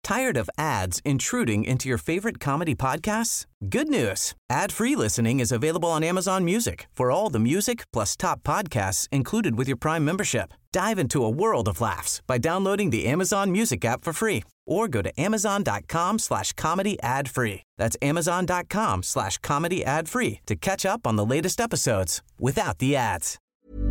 Tired of ads intruding into your favorite comedy podcasts? Good news. Ad-free listening is available on Amazon Music for all the music plus top podcasts included with your Prime membership. Dive into a world of laughs by downloading the Amazon Music app for free or go to amazon.com/comedy ad-free. That's amazon.com/comedy ad-free to catch up on the latest episodes without the ads.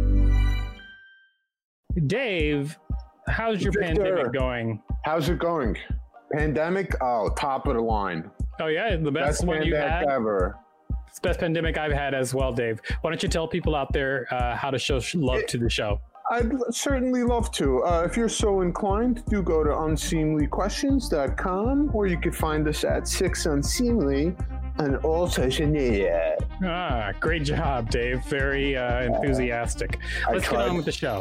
Dave, how's your pandemic going? How's it going? Pandemic? Oh, top of the line. Oh, yeah? The best one you had? Ever. It's the best pandemic I've had as well, Dave. Why don't you tell people out there how to show love to the show? I'd certainly love to. If you're so inclined, do go to unseemlyquestions.com, or you could find us at 6unseemly on all social media. Great job, Dave. Very enthusiastic. Let's get on with the show.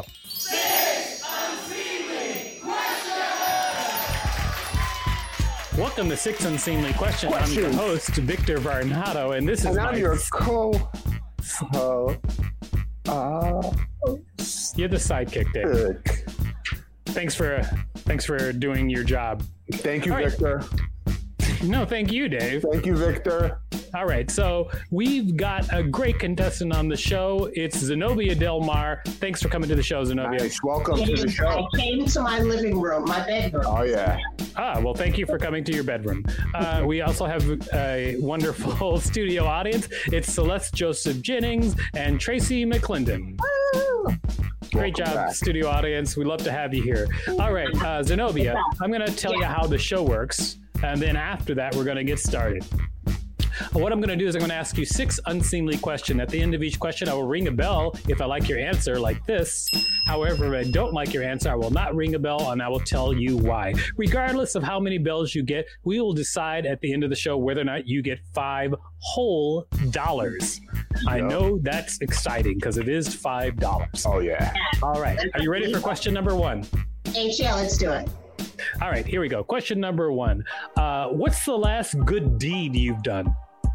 Welcome to Six Unseemly Questions. I'm your host, Victor Varnado, and this is I'm your co-host. You're the sidekick, Dave. Thanks for doing your job. Thank you, All right. Victor. No, thank you, Dave. Thank you, Victor. All right, so we've got a great contestant on the show. It's Zenobia Del Mar. Thanks for coming to the show, Zenobia. Nice. Welcome to the show. I came to my living room, my bedroom. Oh, yeah. Well, thank you for coming to your bedroom. We also have a wonderful studio audience. It's Celeste Joseph Jennings and Tracy McClendon. Great job, back. Studio audience. We love to have you here. All right, Zenobia, I'm going to tell you how the show works, and then after that, we're going to get started. What I'm going to do is I'm going to ask you 6 unseemly questions. At the end of each question, I will ring a bell if I like your answer, like this. However, if I don't like your answer, I will not ring a bell, and I will tell you why. Regardless of how many bells you get, we will decide at the end of the show whether or not you get $5 whole. I know that's exciting because it is $5. Oh, yeah. All right. Are you ready for question number 1? HL, let's do it. All right, here we go. Question number 1. What's the last good deed you've done?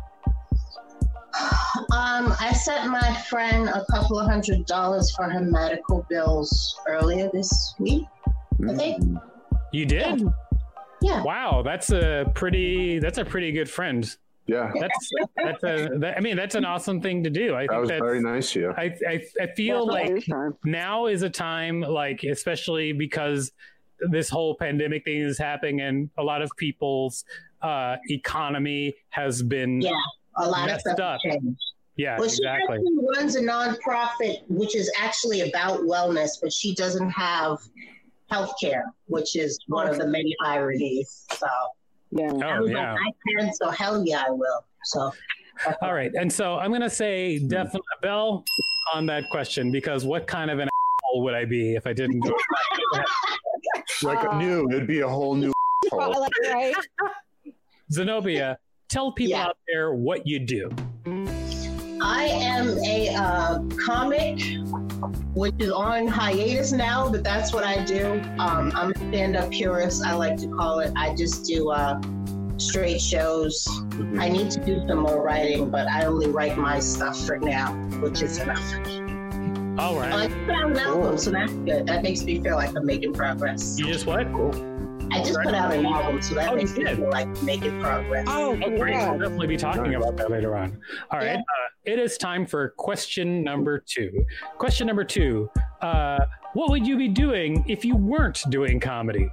I sent my friend a couple of $100 for her medical bills earlier this week, I think. You did? Yeah. Wow, that's a pretty good friend. Yeah. That's an awesome thing to do. I That think was that's very nice of you. I feel like now is a time, like, especially because this whole pandemic thing is happening and a lot of people's economy has been a lot messed of stuff up. changed. Yeah, Well, exactly. she actually runs a nonprofit, which is actually about wellness, but she doesn't have healthcare, which is one of the many ironies. So, I was like, I can, so hell yeah, I will. So, all right. And so I'm going to say definitely a bell on that question, because what kind of an asshole would I be if I didn't do it? Like a new, it'd be a whole new asshole. Right? Zenobia, tell people out there what you do. I am a comic, which is on hiatus now, but that's what I do. I'm a stand-up purist, I like to call it. I just do straight shows. I need to do some more writing, but I only write my stuff for now, which is enough. All right. I just put out an album, so that's good. That makes me feel like I'm making progress. You just what? I just put out an album, so that makes me feel like I'm making progress. Oh, great. We'll definitely be talking about that later on. All right. It is time for question number 2. Question number 2. What would you be doing if you weren't doing comedy?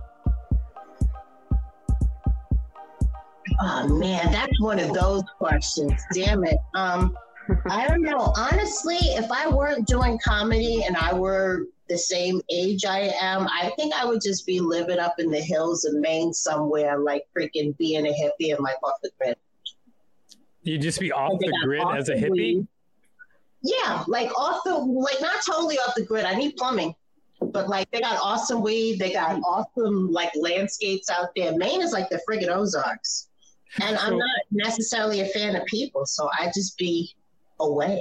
Oh, man, that's one of those questions. Damn it. I don't know. Honestly, if I weren't doing comedy and I were the same age I am, I think I would just be living up in the hills of Maine somewhere, like freaking being a hippie and like off the grid. You'd just be off the grid as a hippie? Weed. Yeah, like not totally off the grid. I need plumbing. But like they got awesome weed, they got awesome like landscapes out there. Maine is like the friggin' Ozarks. And I'm not necessarily a fan of people, so I just be away.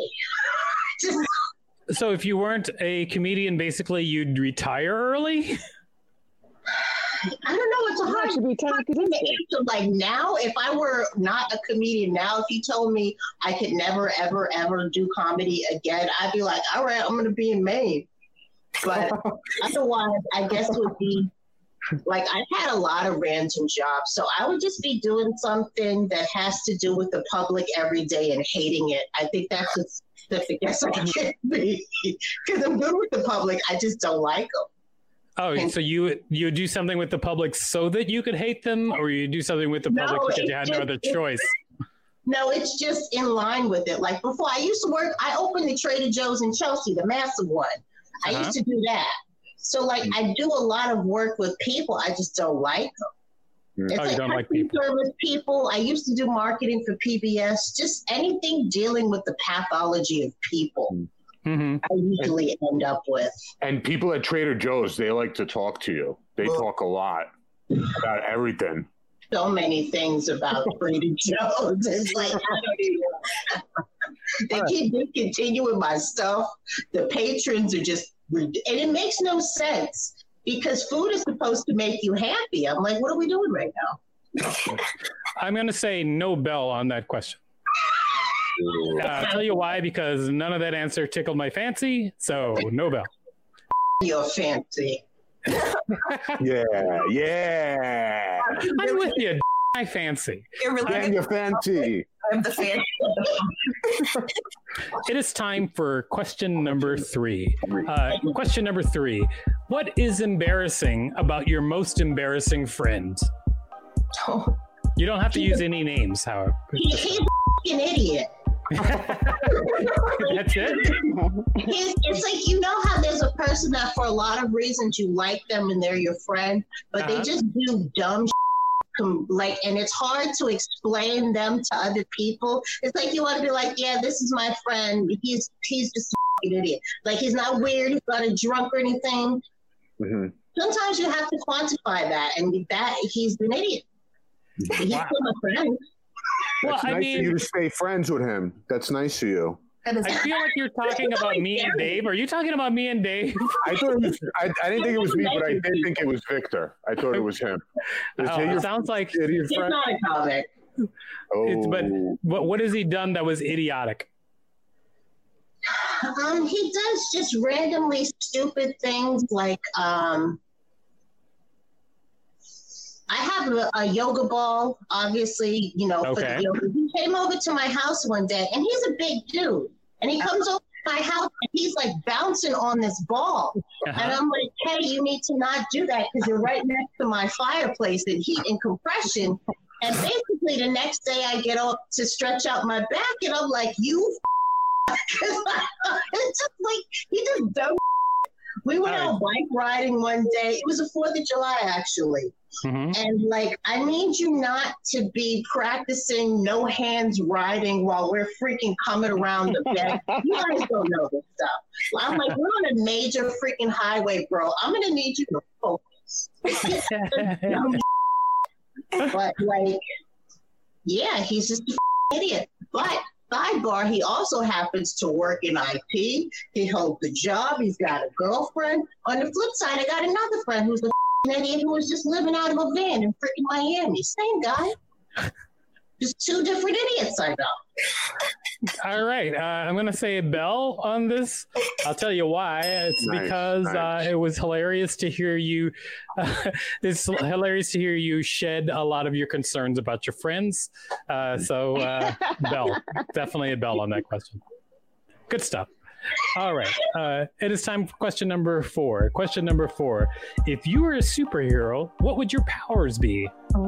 So if you weren't a comedian, basically you'd retire early? I don't know. It's a hard to answer. Like now, if I were not a comedian now, if you told me I could never, ever, ever do comedy again, I'd be like, all right, I'm going to be in Maine. But otherwise, I guess it would be Like, I've had a lot of random jobs, so I would just be doing something that has to do with the public every day and hating it. I think that's as specific as I can be, because I'm good with the public. I just don't like them. Oh, so you do something with the public so that you could hate them, or you do something with the public because you had no other choice? No, it's just in line with it. Like, before, I used to work, I opened the Trader Joe's in Chelsea, the massive one. I used to do that. So, like, I do a lot of work with people. I just don't like them. It's you don't like people. Service people. I used to do marketing for PBS. Just anything dealing with the pathology of people. I usually end up with. And people at Trader Joe's, they like to talk to you. They talk a lot about everything. So many things about Trader Joe's. It's like, I don't even. They keep discontinuing my stuff. The patrons are just, and it makes no sense because food is supposed to make you happy. I'm like, what are we doing right now? I'm going to say no bell on that question. I'll tell you why, because none of that answer tickled my fancy, so no bell. You're fancy. Yeah. I'm with you. I fancy. You're fancy. I'm the fancy. It is time for question number 3. Question number 3. What is embarrassing about your most embarrassing friend? You don't have to use any names, however. He's an idiot. That's it? It's like, you know how there's a person that for a lot of reasons you like them and they're your friend, but they just do dumb like, and it's hard to explain them to other people. It's like, you want to be like, yeah, this is my friend. He's just an idiot. Like, he's not weird. He's not a drunk or anything. Sometimes you have to quantify that, and that he's an idiot. He's still a friend. Well, it's nice for you to stay friends with him. That's nice of you. I feel like you're talking about me and Dave. Are you talking about me and Dave? I thought it was. I didn't think it was me, but I did think it was Victor. I thought it was him. It sounds like he's not a comic. But what has he done that was idiotic? He does just randomly stupid things like I have a yoga ball, obviously, you know, for the yoga. He came over to my house one day, and he's a big dude. And he comes over to my house, and he's like bouncing on this ball. And I'm like, hey, you need to not do that because you're right next to my fireplace and heat and compression. And basically the next day I get up to stretch out my back, and I'm like, you it's just like, he just dumb. We went out bike riding one day. It was the 4th of July, actually. And like, I need you not to be practicing no hands riding while we're freaking coming around the bend. You guys don't know this stuff. I'm like, we're on a major freaking highway, bro. I'm going to need you to focus. But like, yeah, he's just an idiot. But sidebar, he also happens to work in IT. He holds a job. He's got a girlfriend. On the flip side, I got another friend who's an idiot who was just living out of a van in freaking Miami. Same guy. Just 2 different idiots I know. All right. I'm going to say Bell on this. I'll tell you why. It's because it was hilarious to hear you. It's hilarious to hear you shed a lot of your concerns about your friends. So Bell, definitely a Bell on that question. Good stuff. All right. It is time for question number 4. Question number 4. If you were a superhero, what would your powers be?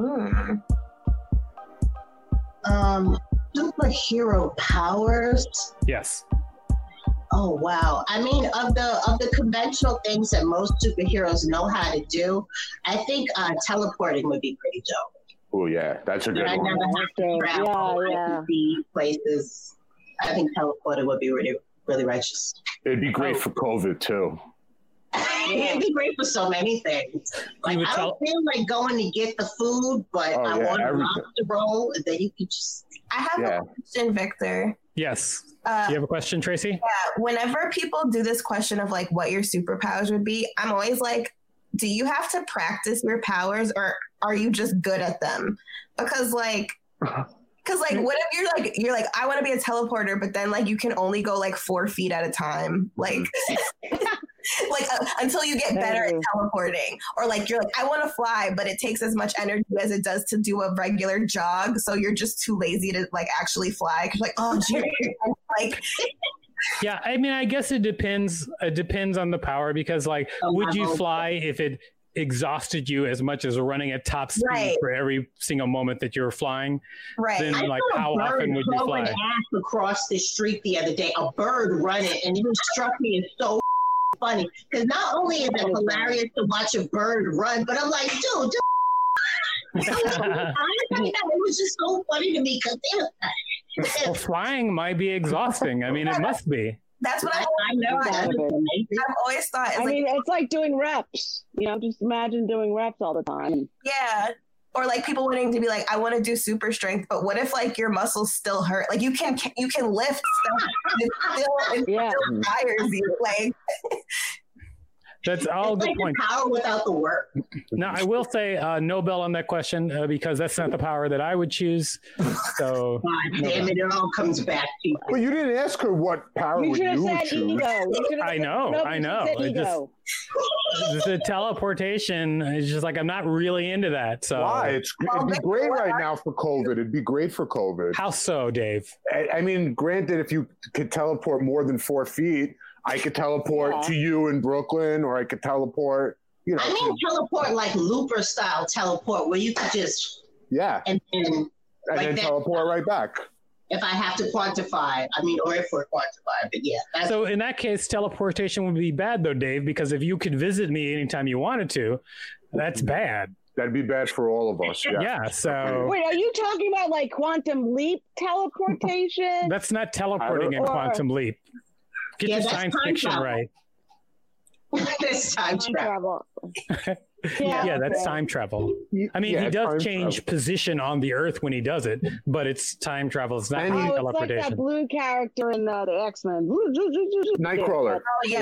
Superhero powers? Yes. Oh wow! I mean, of the conventional things that most superheroes know how to do, I think teleporting would be pretty dope. Oh yeah, that's a good one. I never have to travel see places. I think teleporting would be really, really righteous. It'd be great for COVID too. It'd be great for so many things. Like, I don't feel like going to get the food, but I want a lobster roll, and then you can just. I have a question, Victor. Yes. Do you have a question, Tracy? Yeah. Whenever people do this question of like what your superpowers would be, I'm always like, do you have to practice your powers or are you just good at them? Because like, Because like, what if you're like, I want to be a teleporter, but then like you can only go like 4 feet at a time, like, until you get better at teleporting, or like you're like, I want to fly, but it takes as much energy as it does to do a regular jog, so you're just too lazy to like actually fly. Because like, oh, geez, like. Yeah, I mean, I guess it depends. It depends on the power, because like, would you fly if it exhausted you as much as running at top speed for every single moment that you're flying? Right. Then like, how often would you fly? I ass across the street the other day, a bird running, and it struck me as so funny, because not only is it hilarious to watch a bird run, but I'm like, dude. It was just so funny to me, because well, flying might be exhausting. I mean, it must be. That's what I know. I've always thought. I mean, it's like doing reps. You know, just imagine doing reps all the time. Yeah. Or like people wanting to be like, I want to do super strength, but what if like your muscles still hurt? Like you can lift stuff, it still tires you. Like that's all it's good like points. The power without the work. Now, I will say no bell on that question because that's not the power that I would choose. So, God damn it all comes back to you. Well, you didn't ask her what power would you choose. I know. The teleportation is just like, I'm not really into that. So why? It'd be great right now for COVID. It'd be great for COVID. How so, Dave? I mean, granted, if you could teleport more than 4 feet, I could teleport to you in Brooklyn, or I could teleport, you know. I mean, teleport like Looper style teleport, where you could just and then teleport right back. If I have to quantify, I mean, or if we're quantified, but yeah. So in that case, teleportation would be bad though, Dave, because if you could visit me anytime you wanted to, that's bad. That'd be bad for all of us. Yeah. Yeah. So wait, are you talking about like quantum leap teleportation? That's not teleporting in quantum leap. Get your science fiction right. That's time travel. Yeah, that's time travel. I mean, he does change position on the Earth when he does it, but it's time travel. It's not teleportation. It's like that blue character in the X-Men. Nightcrawler.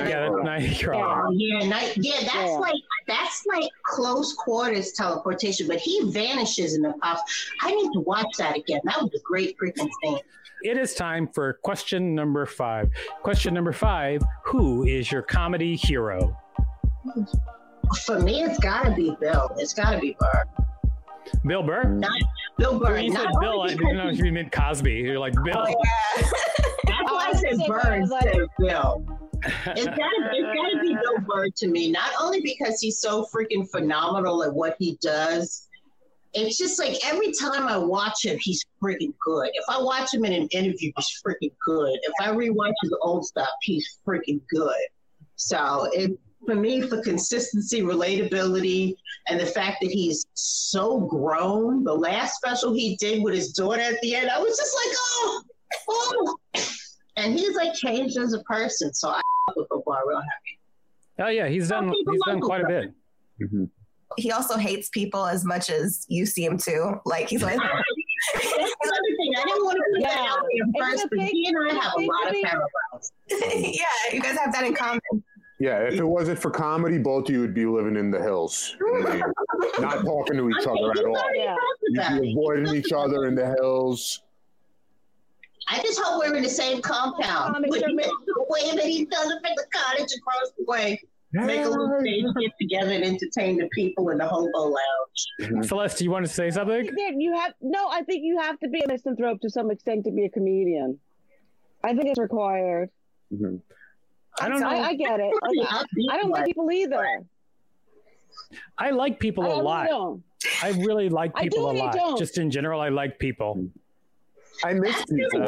Nightcrawler. That's like close quarters teleportation, but he vanishes in the past. I need to watch that again. That was a great freaking thing. It is time for question number 5. Question number 5, who is your comedy hero? For me, it's got to be Bill. It's got to be Burr. Bill Burr? Not Bill Burr. When you said Bill, I didn't know if you meant Cosby. You're like, Bill. Oh, yeah. That's why I said Burr instead of Bill. It's gotta be Bill Burr to me. Not only because he's so freaking phenomenal at what he does. It's just like every time I watch him, he's freaking good. If I watch him in an interview, he's freaking good. If I rewatch his old stuff, he's freaking good. So for me, for consistency, relatability, and the fact that he's so grown, the last special he did with his daughter at the end, I was just like, oh. And he's like changed as a person. So I with football real happy. Oh yeah, he's done quite a bit. Mm-hmm. He also hates people as much as you seem to. Like he's like. That's another thing. I didn't want to put that out there first, but he and I have a lot of parallels. Yeah, you guys have that in common. Yeah, if it wasn't for comedy, both of you would be living in the hills, not talking to each other at all. You'd be avoiding each other in the hills. I just hope we're in the same compound. With the way that he does it for the cottage across the way. Make a little stage, get together and entertain the people in the hobo lounge. Mm-hmm. Celeste, you want to say something? I think you have to be a misanthrope to some extent to be a comedian. I think it's required. Mm-hmm. I don't know. I get it. I don't like people either. I like people a lot. I really like people a lot. Just in general, I like people. I miss people.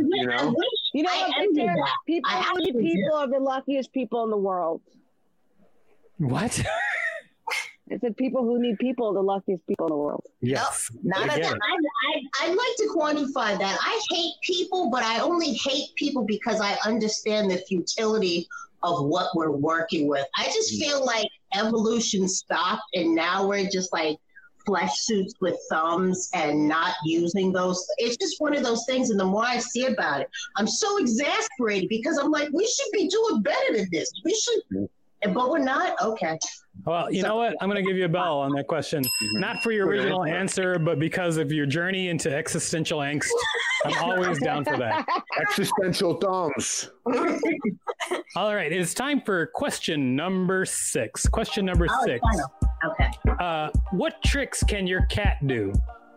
People are the luckiest people in the world. What? I said people who need people are the luckiest people in the world. Yes. I'd like to quantify that. I hate people, but I only hate people because I understand the futility of what we're working with. I just feel like evolution stopped and now we're just like flesh suits with thumbs and not using those. It's just one of those things. And the more I see about it, I'm so exasperated because I'm like, we should be doing better than this. We should. But we're not? Okay. Well, you know what? I'm going to give you a bell on that question. Not for your original answer, but because of your journey into existential angst. I'm always down for that. Existential thumbs. All right. It's time for question number 6. Question number 6. Okay. What tricks can your cat do?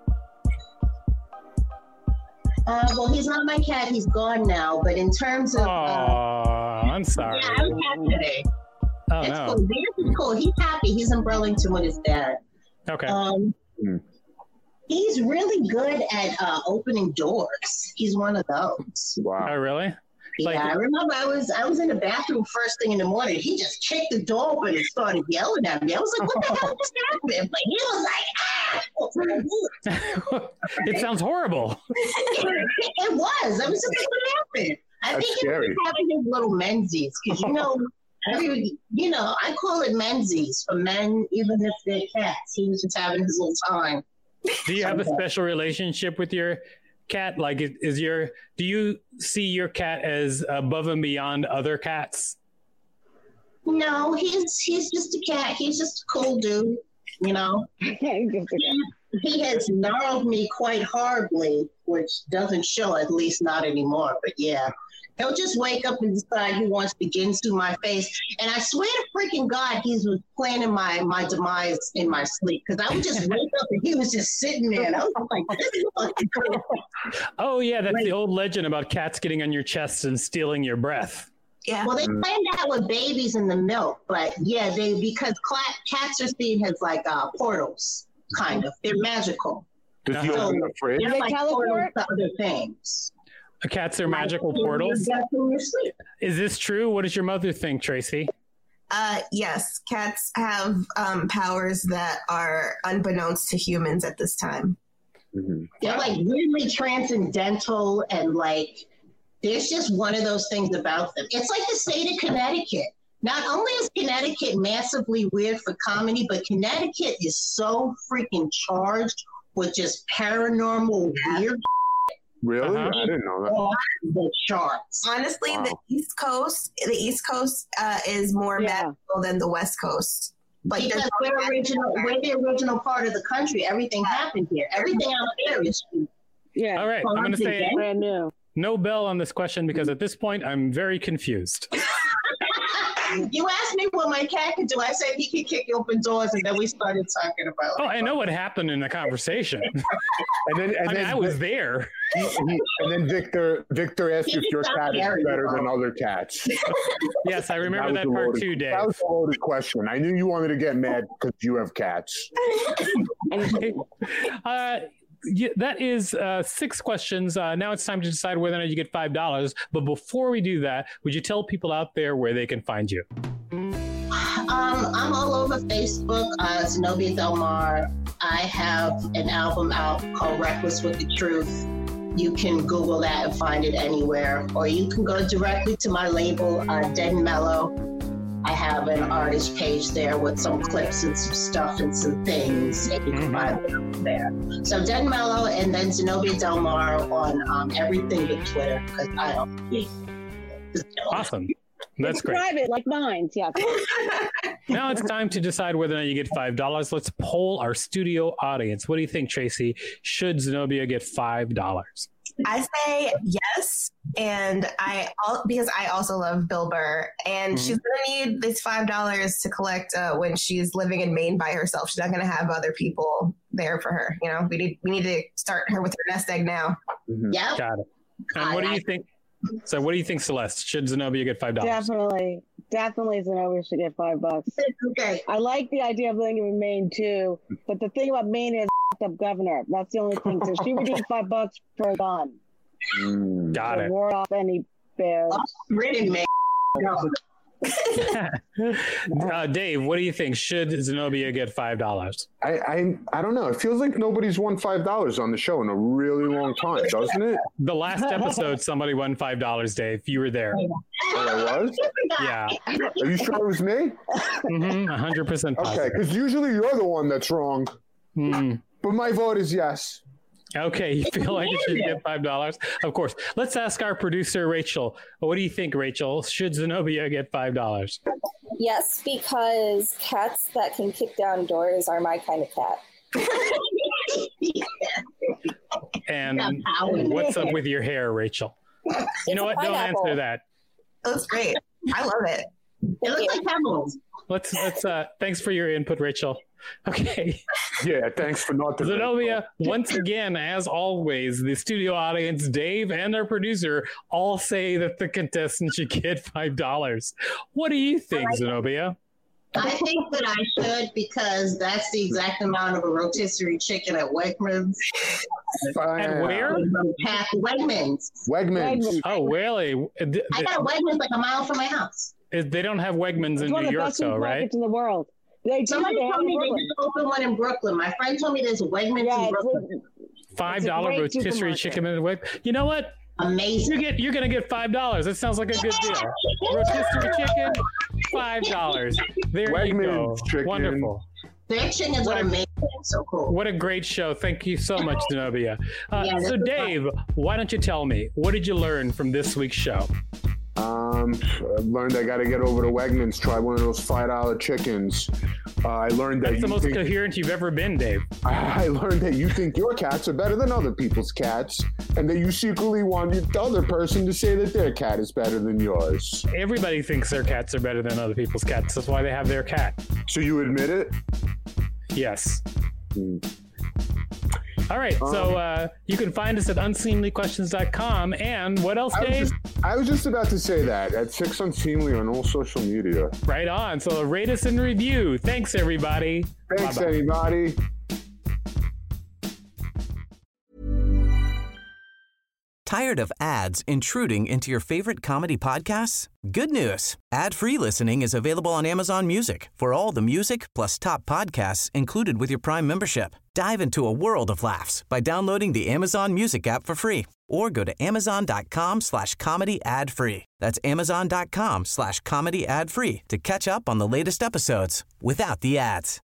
Well, he's not my cat. He's gone now. But in terms of... I'm sorry. Yeah, I was happy today. Oh, It's no. cool. He's cool. He's happy. He's in Burlington with his dad. Okay. He's really good at opening doors. He's one of those. Oh, really? Yeah, I remember I was in the bathroom first thing in the morning. He just kicked the door open and started yelling at me. I was like, "What the hell just happened?" But he was like, "Ah!" It sounds horrible. It was. I was just like, "What happened?" I That's think scary. he was having his little menses because I call it menses for men, even if they're cats. He was just having his little time. Do you have a special relationship with your cat? Like, do you see your cat as above and beyond other cats? No, he's just a cat. He's just a cool dude, you know. He has gnarled me quite horribly, which doesn't show, at least not anymore. But yeah, he'll just wake up and decide he wants to get into my face. And I swear to freaking God, he was planning my demise in my sleep, because I would just wake up and he was just sitting there. And I was like, this is fucking cool. Oh, yeah, that's the old legend about cats getting on your chest and stealing your breath. Yeah. Well, they claim that with babies in the milk, but yeah, because cats are seen as like portals, kind of. They're magical. Does he open the fridge? They're They like teleport? portals to other things. Cats are magical portals. That's in your sleep. Is this true? What does your mother think, Tracy? Yes, cats have powers that are unbeknownst to humans at this time. They're like really transcendental, and like there's just one of those things about them. It's like the state of Connecticut. Not only is Connecticut massively weird for comedy, but Connecticut is so freaking charged with just paranormal weird Really? Uh-huh. I didn't know that. off the charts. Honestly, Wow. the East Coast is more magical than the West Coast. Like Because there's we're the original part of the country. Everything happened here. Everything out there is Yeah. All right, I'm going to say Brand new. no bell on this question because at this point I'm very confused. You asked me what my cat could do. I said he could kick open doors, and then we started talking about. Oh, I know what happened in the conversation. And then I was there. and then Victor asked if your cat is better than other cats. Yes, I remember that was a part loaded- too, Dave. That was a loaded question. I knew you wanted to get mad because you have cats. That is 6 questions. Now it's time to decide whether or not you get $5. But before we do that, would you tell people out there where they can find you? I'm all over Facebook. Zenobia Del Mar. I have an album out called Reckless with the Truth. You can Google that and find it anywhere, or you can go directly to my label, Dead and Mellow. I have an artist page there with some clips and some stuff and some things, and you can find them there. So Dead and Mellow, and then Zenobia Del Mar on everything but Twitter, because I don't. Awesome. That's great. Private, like mine. Yeah. Now it's time to decide whether or not you get $5. Let's poll our studio audience. What do you think, Tracy? Should Zenobia get $5? I say yes, and because I also love Bill Burr, and she's gonna need this $5 to collect when she's living in Maine by herself. She's not gonna have other people there for her. You know, we need to start her with her nest egg now. Yeah. Got it. And what do you think? So what do you think, Celeste? Should Zenobia get $5? Definitely Zenobia should get $5. Okay. I like the idea of living in Maine too, but the thing about Maine is up governor. That's the only thing. So she would need $5 for a gun. Got to it. ward off any bears. Written, man. Dave, what do you think? Should Zenobia get $5? I don't know. It feels like nobody's won $5 on the show in a really long time, doesn't it? The last episode, somebody won $5, Dave. You were there. Oh, I was? Yeah. Are you sure it was me? 100% positive. Okay, because usually you're the one that's wrong. But my vote is yes. Okay, you feel like it should get $5? Of course. Let's ask our producer, Rachel. What do you think, Rachel? Should Zenobia get $5? Yes, because cats that can kick down doors are my kind of cat. And what's up with your hair, Rachel? You know what? Don't answer that. That's great. I love it. It looks like pebbles. Let's thanks for your input, Rachel. Okay. Yeah, thanks for not. Zenobia, once again, as always, the studio audience, Dave and our producer all say that the contestant should get $5. What do you think, Zenobia? I think that I should, because that's the exact amount of a rotisserie chicken at Wegmans. And where? Wegmans. Oh, really? I got a Wegmans like a mile from my house. They don't have Wegmans in New York, though, right? In the world. Somebody told me they just opened one in Brooklyn. My friend told me there's a Wegmans in Brooklyn. $5 rotisserie chicken in Wegmans. You know what? Amazing. You're gonna get $5. That sounds like a good deal. Rotisserie chicken, $5. There Wegmans you go. Chicken. Wonderful. Their chickens are amazing. So cool. What a great show. Thank you so much, Zenobia. So Dave, why don't you tell me, what did you learn from this week's show? I learned I got to get over to Wegmans, try one of those $5 chickens. I learned that that's the most coherent you've ever been, Dave. I learned that you think your cats are better than other people's cats, and that you secretly want the other person to say that their cat is better than yours. Everybody thinks their cats are better than other people's cats. That's why they have their cat. So you admit it? Yes. All right, so you can find us at unseemlyquestions.com. And what else, Dave? I was just about to say that, at 6 Unseemly on all social media. Right on. So rate us and review. Thanks, everybody. Thanks, Bye-bye. everybody. Tired of ads intruding into your favorite comedy podcasts? Good news. Ad-free listening is available on Amazon Music for all the music plus top podcasts included with your Prime membership. Dive into a world of laughs by downloading the Amazon Music app for free or go to amazon.com/comedy ad-free. That's amazon.com/comedy ad-free to catch up on the latest episodes without the ads.